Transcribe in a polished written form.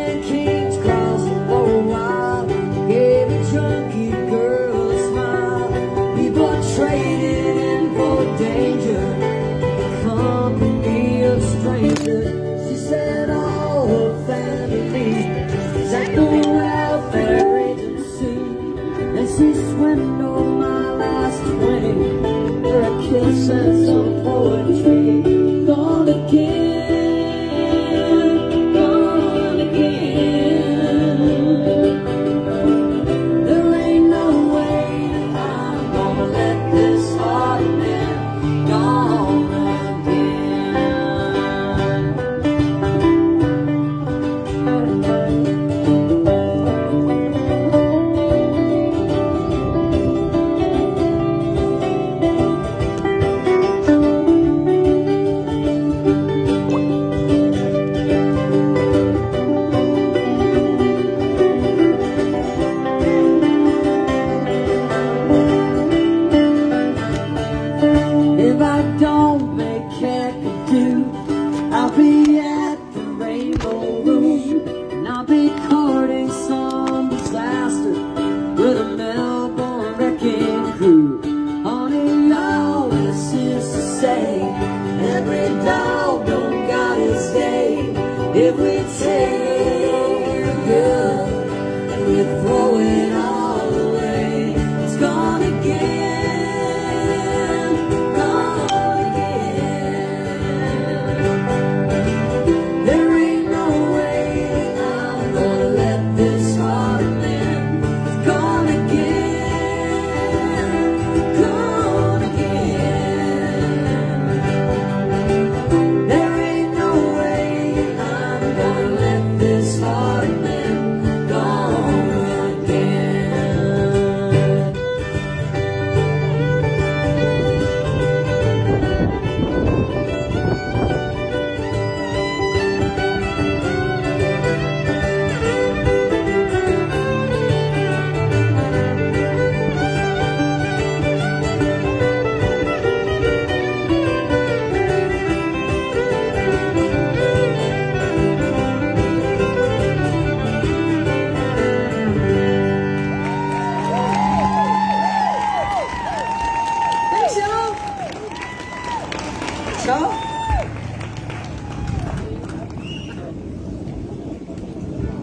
in King's Cross for a while. Gave a junkie girl a smile. We both traded in for danger, the company of strangers. She said all her family is at the welfare agency, and she swindled my last 20 for a kiss and some poetry.